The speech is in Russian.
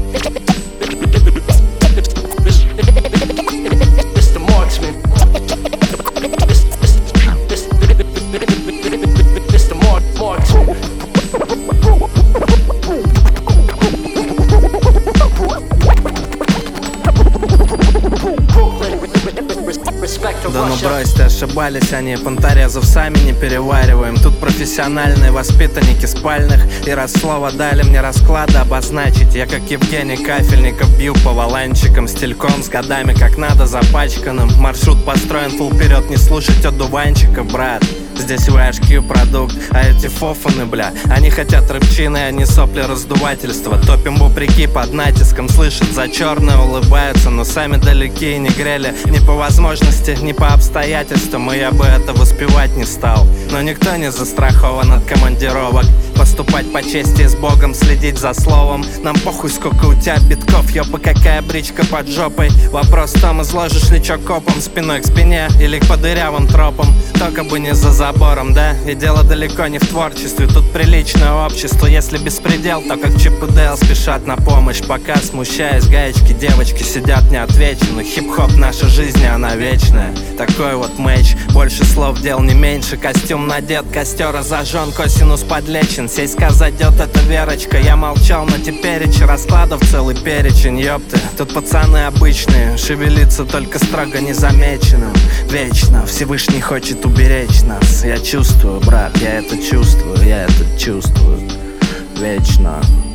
Mr. Marksman. Mr. Marksman. Да ну брось, ты ошибались они, понторезов сами не перевариваем. Тут профессиональные воспитанники спальных. И раз слово дали мне расклады обозначить, я как Евгений Кафельников бью по валанчикам. Стильком с годами как надо запачканным. Маршрут построен фул вперед, не слушать одуванчиков, брат. Здесь VHQ продукт, а эти фофаны, бля, они хотят рыбчины, а не сопли раздувательства. Топим вопреки под натиском, слышат за черное, улыбаются, но сами далеки и не грели. Ни по возможности, ни по обстоятельствам, и я бы это воспевать не стал. Но никто не застрахован от командировок. Поступать по чести с Богом, следить за словом. Нам похуй, сколько у тебя битков, ёпа, какая бричка под жопой. Вопрос в том, изложишь ли чё копом, спиной к спине или к подырявым тропам. Только бы не за забором, да? И дело далеко не в творчестве, тут приличное общество. Если беспредел, то как Чип и Дейл спешат на помощь. Пока смущаясь, гаечки, девочки сидят неотвечены. Хип-хоп наша жизнь, и она вечная. Такой вот мэйч, больше слов, дел не меньше. Костюм надет, костер разожжен, косинус подлечен. Сеська зайдет, это Верочка. Я молчал, но теперь раскладов целый перечень, ёпты. Тут пацаны обычные, шевелиться только строго незамеченным. Вечно Всевышний хочет уберечь нас. Я чувствую, брат, я это чувствую, я это чувствую. Вечно.